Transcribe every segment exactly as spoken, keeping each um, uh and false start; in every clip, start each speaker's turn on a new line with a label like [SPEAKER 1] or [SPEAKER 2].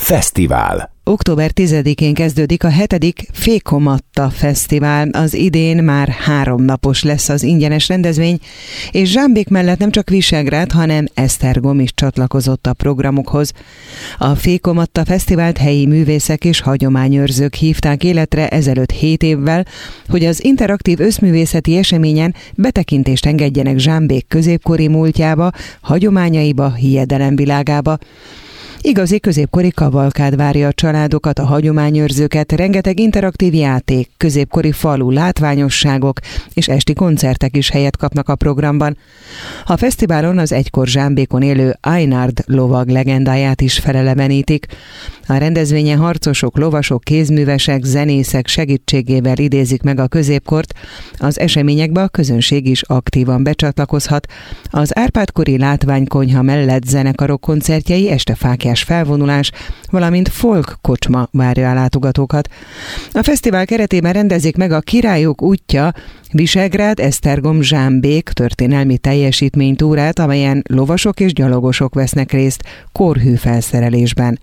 [SPEAKER 1] Fesztivál.
[SPEAKER 2] október tizedikén kezdődik a hetedik Fékomatta Fesztivál. Az idén már három napos lesz az ingyenes rendezvény, és Zsámbék mellett nem csak Visegrád, hanem Esztergom is csatlakozott a programokhoz. A Fékomatta Fesztivált helyi művészek és hagyományőrzők hívták életre ezelőtt hét évvel, hogy az interaktív összművészeti eseményen betekintést engedjenek Zsámbék középkori múltjába, hagyományaiba, hiedelemvilágába. Igazi középkori kavalkád várja a családokat, a hagyományőrzőket, rengeteg interaktív játék, középkori falu, látványosságok és esti koncertek is helyet kapnak a programban. A fesztiválon az egykor Zsámbékon élő Ajnárd lovag legendáját is felelevenítik. A rendezvényen harcosok, lovasok, kézművesek, zenészek segítségével idézik meg a középkort, az eseményekbe a közönség is aktívan becsatlakozhat. Az Árpád-kori látványkonyha mellett zenekarok koncertjei, este fáklyás felvonulás, valamint folk kocsma várja a látogatókat. A fesztivál keretében rendezik meg a Királyok útja Visegrád, Esztergom, Zsámbék történelmi teljesítménytúrát, amelyen lovasok és gyalogosok vesznek részt korhű felszerelésben.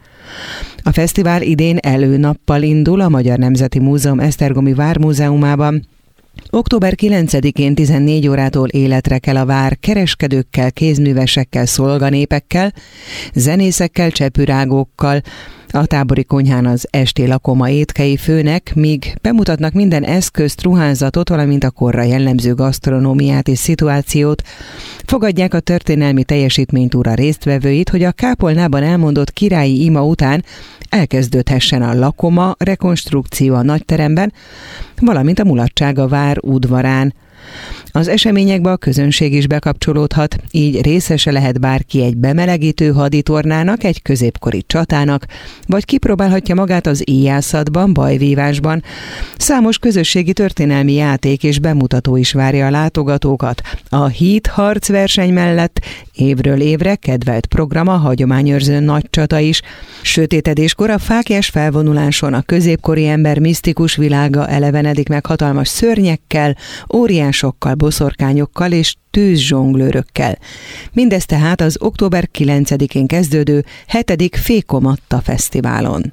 [SPEAKER 2] A fesztivál idén előnappal indul a Magyar Nemzeti Múzeum Esztergomi Vármúzeumában. október kilencedikén tizennégy órától életre kell a vár kereskedőkkel, kézművesekkel, szolganépekkel, zenészekkel, csepürágókkal. A tábori konyhán az esti lakoma étkei főnek, míg bemutatnak minden eszközt, ruházatot, valamint a korra jellemző gasztronómiát és szituációt. Fogadják a történelmi teljesítménytúra résztvevőit, hogy a kápolnában elmondott királyi ima után elkezdődhessen a lakoma rekonstrukció a nagyteremben, valamint a mulatság a vár udvarán. Az eseményekbe a közönség is bekapcsolódhat, így részese lehet bárki egy bemelegítő haditornának, egy középkori csatának, vagy kipróbálhatja magát az íjászatban, bajvívásban. Számos közösségi történelmi játék és bemutató is várja a látogatókat. A hídharc verseny mellett évről évre kedvelt program a hagyományőrző nagy csata is. Sötétedéskor a fáklyás felvonuláson a középkori ember misztikus világa elevenedik meg hatalmas szörnyekkel, óriásokkal, boszorkányokkal és tűzzsonglőrökkel. Mindez tehát az október kilencedikén kezdődő hetedik Fékomatta Fesztiválon.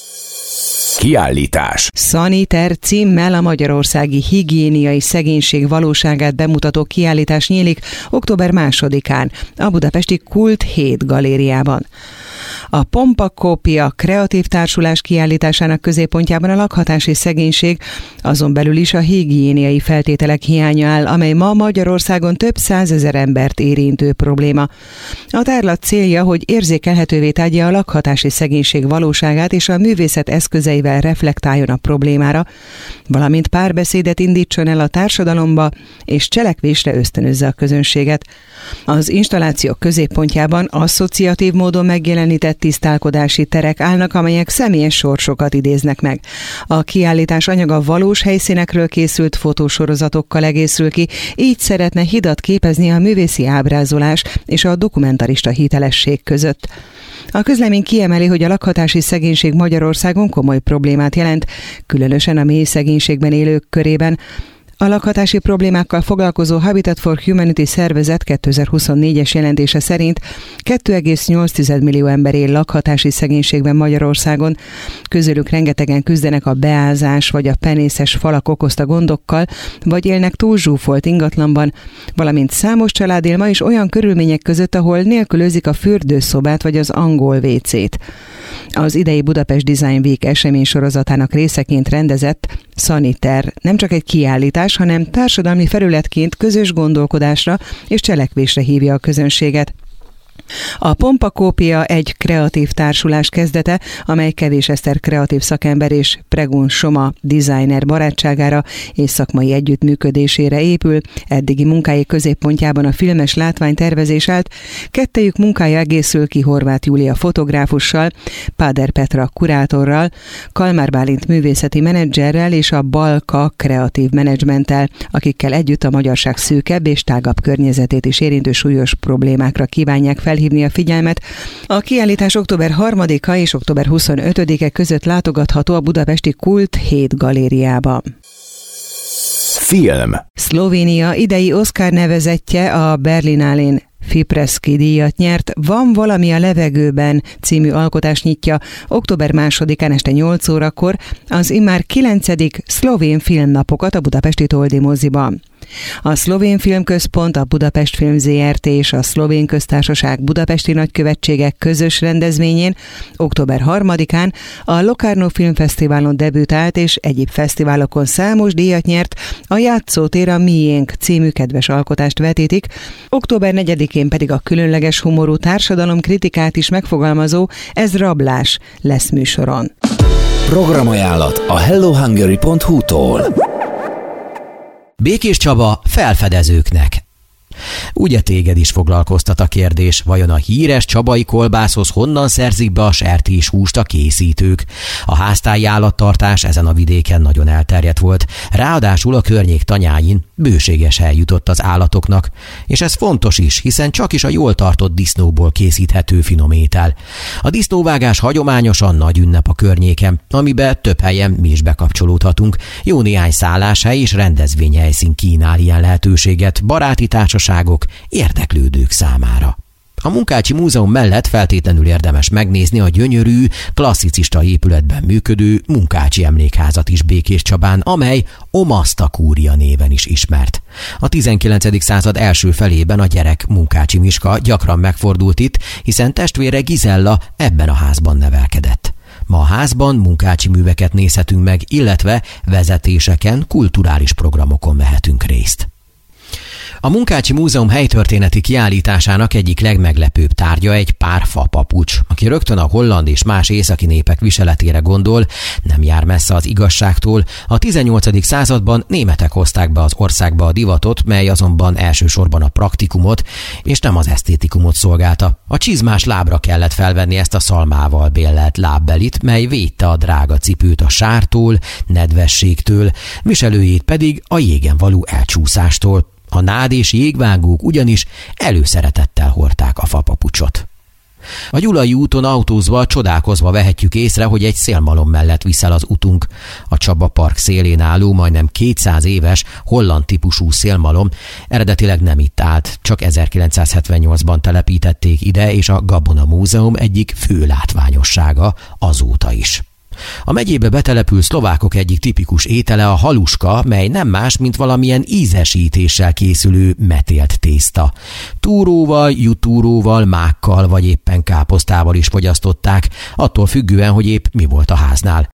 [SPEAKER 1] Kiállítás.
[SPEAKER 2] Szaniter címmel a magyarországi higiéniai szegénység valóságát bemutató kiállítás nyílik október másodikán a budapesti Kult hét galériában. A Pompakópia kreatív társulás kiállításának középpontjában a lakhatási szegénység, azon belül is a higiéniai feltételek hiánya áll, amely ma Magyarországon több százezer embert érintő probléma. A tárlat célja, hogy érzékelhetővé tegye a lakhatási szegénység valóságát és a művészet eszközeivel reflektáljon a problémára, valamint párbeszédet indítson el a társadalomba és cselekvésre ösztönözze a közönséget. Az installáció középpontjában asszociatív módon megjelenített tisztálkodási terek állnak, amelyek személyes sorsokat idéznek meg. A kiállítás anyaga valós helyszínekről készült fotósorozatokkal egészül ki, így szeretne hidat képezni a művészi ábrázolás és a dokumentarista hitelesség között. A közlemény kiemeli, hogy a lakhatási szegénység Magyarországon komoly problémát jelent, különösen a mély szegénységben élők körében. A lakhatási problémákkal foglalkozó Habitat for Humanity szervezet kétezer-huszonnégyes jelentése szerint két egész nyolc millió ember él lakhatási szegénységben Magyarországon, közülük rengetegen küzdenek a beázás vagy a penészes falak okozta gondokkal, vagy élnek túlzsúfolt ingatlanban, valamint számos család él ma is olyan körülmények között, ahol nélkülözik a fürdőszobát vagy az angol vécét. Az idei Budapest Design Week esemény sorozatának részeként rendezett Szaniter nem csak egy kiállítás, hanem társadalmi felületként közös gondolkodásra és cselekvésre hívja a közönséget. A Pompakópia egy kreatív társulás kezdete, amely Kevés Eszter kreatív szakember és Pregun Soma designer barátságára és szakmai együttműködésére épül. Eddigi munkái középpontjában a filmes látványtervezés állt, kettejük munkája egészül ki Horváth Júlia fotográfussal, Páder Petra kurátorral, Kalmár Bálint művészeti menedzserrel és a Balka kreatív menedzsmenttel, akikkel együtt a magyarság szűkebb és tágabb környezetét is érintő súlyos problémákra kívánják felhívni a figyelmet. A kiállítás október harmadika és október huszonötödike között látogatható a budapesti Kult hét galériába.
[SPEAKER 1] Film.
[SPEAKER 2] Szlovénia idei Oscar nevezettje a Berlinálén Fipresci díjat nyert. Van valami a levegőben című alkotás nyitja október másodikán este nyolc órakor az immár kilencedik szlovén filmnapokat a budapesti Toldi moziban. A Szlovén Filmközpont, a Budapest Film zé er té és a Szlovén Köztársaság Budapesti Nagykövetségek közös rendezvényén október harmadikán a Locarno Filmfesztiválon debütált és egyéb fesztiválokon számos díjat nyert, a Játszótér a miénk című kedves alkotást vetítik, október negyedikén pedig a különleges humorú társadalomkritikát is megfogalmazó Ez rablás lesz műsoron.
[SPEAKER 1] Programajánlat a hello hungary pont hu-tól.
[SPEAKER 3] Békés Csaba felfedezőknek. Ugye téged is foglalkoztat a kérdés, vajon a híres csabai kolbászhoz honnan szerzik be a sertéshúst a készítők? A háztáji állattartás ezen a vidéken nagyon elterjedt volt, ráadásul a környék tanyáin bőséges hely jutott az állatoknak, és ez fontos is, hiszen csak is a jól tartott disznóból készíthető finom étel. A disznóvágás hagyományosan nagy ünnep a környéken, amiben több helyen mi is bekapcsolódhatunk. Jó néhány szálláshely és rendezvényhelyszín kínál ilyen lehetőséget baráti társaságok, érdeklődők számára. A Munkácsi Múzeum mellett feltétlenül érdemes megnézni a gyönyörű, klasszicista épületben működő Munkácsi Emlékházat is Békés Csabán, amely Omaszta kúria néven is ismert. A tizenkilencedik század első felében a gyerek Munkácsi Miska gyakran megfordult itt, hiszen testvére Gizella ebben a házban nevelkedett. Ma a házban munkácsi műveket nézhetünk meg, illetve vezetéseken, kulturális programokon vehetünk részt. A Munkácsi Múzeum helytörténeti kiállításának egyik legmeglepőbb tárgya egy pár fapapucs. Aki rögtön a holland és más északi népek viseletére gondol, nem jár messze az igazságtól. A tizennyolcadik században németek hozták be az országba a divatot, mely azonban elsősorban a praktikumot és nem az esztétikumot szolgálta. A csizmás lábra kellett felvenni ezt a szalmával bélelt lábbelit, mely védte a drága cipőt a sártól, nedvességtől, viselőjét pedig a jégen való elcsúszástól. A nád és jégvágók ugyanis előszeretettel hordták a fapapucsot. A Gyulai úton autózva csodálkozva vehetjük észre, hogy egy szélmalom mellett viszel az utunk. A Csaba Park szélén álló, majdnem kétszáz éves, holland típusú szélmalom eredetileg nem itt állt, csak ezerkilencszázhetvennyolcban telepítették ide, és a Gabona Múzeum egyik fő látványossága azóta is. A megyébe betelepült szlovákok egyik tipikus étele a haluska, mely nem más, mint valamilyen ízesítéssel készülő metélt tészta. Túróval, jutúróval, mákkal vagy éppen káposztával is fogyasztották, attól függően, hogy épp mi volt a háznál.